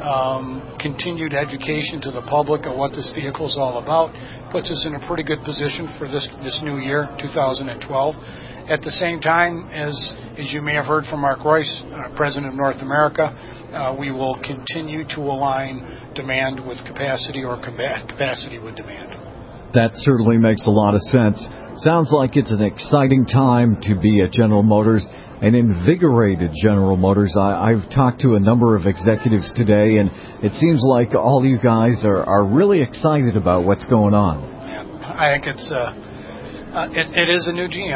um, continued education to the public of what this vehicle is all about puts us in a pretty good position for this this new year, two thousand twelve. At the same time, as as you may have heard from Mark Royce, uh, President of North America, uh, we will continue to align demand with capacity or capacity with demand. That certainly makes a lot of sense. Sounds like it's an exciting time to be at General Motors, an invigorated General Motors. I, I've talked to a number of executives today, and it seems like all you guys are, are really excited about what's going on. Yeah, I think it's uh, uh, it, it is a new G M.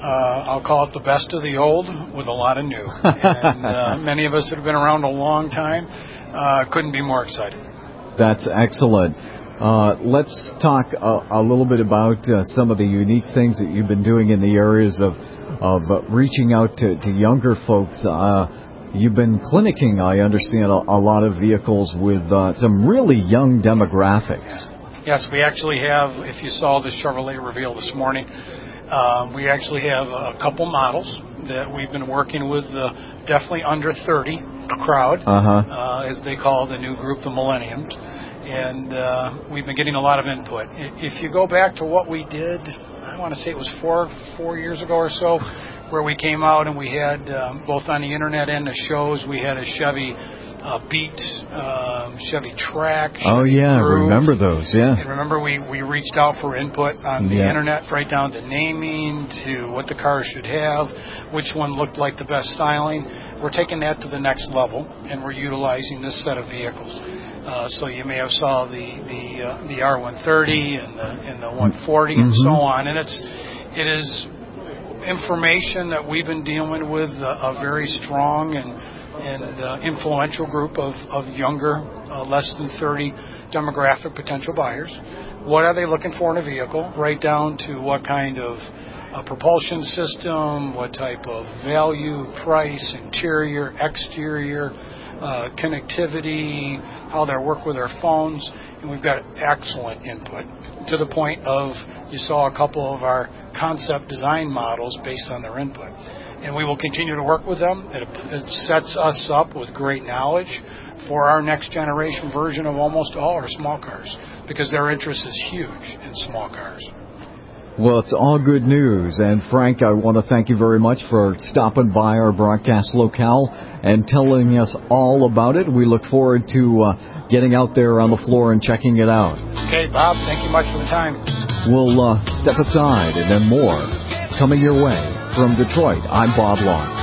Uh, I'll call it the best of the old with a lot of new. And uh, many of us that have been around a long time uh, couldn't be more excited. That's excellent. Uh, let's talk a, a little bit about uh, some of the unique things that you've been doing in the areas of of uh, reaching out to, to younger folks. Uh, you've been clinicking, I understand, a, a lot of vehicles with uh, some really young demographics. Yes, we actually have, if you saw the Chevrolet reveal this morning, um, we actually have a couple models that we've been working with the definitely under thirty crowd, uh-huh. uh, as they call the new group, the Millenniums. And uh, we've been getting a lot of input. If you go back to what we did, I want to say it was four four years ago or so, where we came out and we had, um, both on the internet and the shows, we had a Chevy uh, Beat, um, Chevy Track, Chevy Oh, yeah, Groove. remember those, yeah. And remember, we, we reached out for input on the yeah. internet, right down to naming, to what the car should have, which one looked like the best styling. We're taking that to the next level, and we're utilizing this set of vehicles. Uh, so you may have saw the the uh, the R one thirty and the and the one forty and mm-hmm. so on, and it's it is information that we've been dealing with a, a very strong and and uh, influential group of of younger, uh, less than thirty demographic potential buyers. What are they looking for in a vehicle? Right down to what kind of uh, propulsion system, what type of value, price, interior, exterior. Uh, connectivity, how they work with their phones, and we've got excellent input to the point of you saw a couple of our concept design models based on their input. And we will continue to work with them. It, it sets us up with great knowledge for our next generation version of almost all our small cars, because their interest is huge in small cars. Well, it's all good news. And, Frank, I want to thank you very much for stopping by our broadcast locale and telling us all about it. We look forward to uh, getting out there on the floor and checking it out. Okay, Bob, thank you much for the time. We'll uh, step aside, and then more coming your way. From Detroit, I'm Bob Long.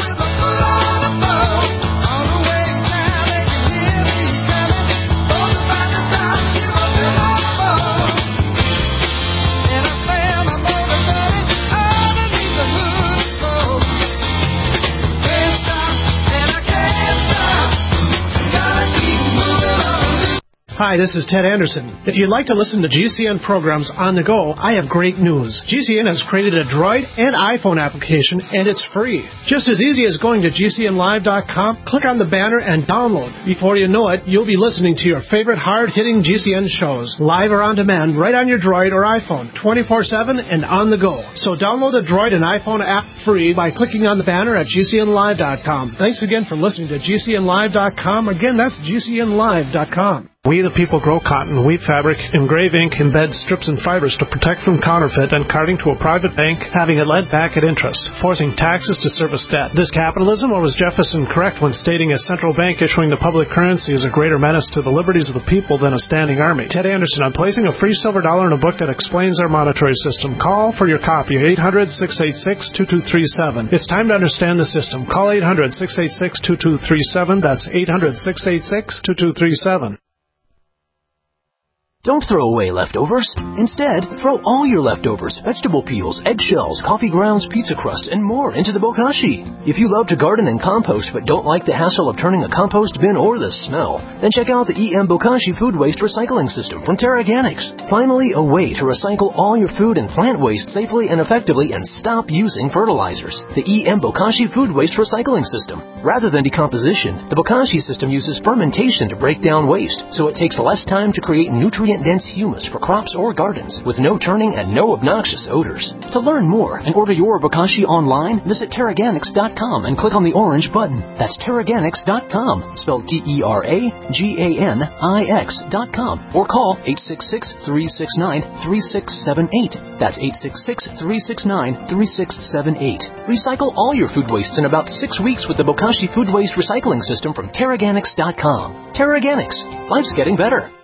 Hi, this is Ted Anderson. If you'd like to listen to G C N programs on the go, I have great news. G C N has created a Droid and iPhone application, and it's free. Just as easy as going to G C N live dot com, click on the banner, and download. Before you know it, you'll be listening to your favorite hard-hitting G C N shows, live or on demand, right on your Droid or iPhone, twenty-four seven and on the go. So download the Droid and iPhone app free by clicking on the banner at G C N live dot com. Thanks again for listening to G C N live dot com. Again, that's G C N live dot com. We the people grow cotton, weave fabric, engrave ink, embed strips and fibers to protect from counterfeit and carting to a private bank, having it lent back at interest, forcing taxes to service debt. This capitalism, or was Jefferson correct when stating a central bank issuing the public currency is a greater menace to the liberties of the people than a standing army? Ted Anderson, I'm placing a free silver dollar in a book that explains our monetary system. Call for your copy, eight hundred, six eight six, two two three seven. It's time to understand the system. Call eight hundred, six eight six, two two three seven. That's eight hundred, six eight six, two two three seven. Don't throw away leftovers. Instead, throw all your leftovers, vegetable peels, eggshells, coffee grounds, pizza crust, and more into the bokashi. If you love to garden and compost but don't like the hassle of turning a compost bin or the smell, then check out the E M Bokashi Food Waste Recycling System from TerraGanix. Finally, a way to recycle all your food and plant waste safely and effectively and stop using fertilizers. The E M Bokashi Food Waste Recycling System. Rather than decomposition, the Bokashi system uses fermentation to break down waste, so it takes less time to create nutrient-dense humus for crops or gardens with no turning and no obnoxious odors. To learn more and order your Bokashi online, visit Terraganix dot com and click on the orange button. That's Terraganix dot com, spelled T E R A G A N I X dot com, or call eight six six, three six nine, three six seven eight. That's eight six six, three six nine, three six seven eight. Recycle all your food wastes in about six weeks with the Bokashi Food Waste Recycling System from Terraganix dot com. Terraganix. Life's getting better.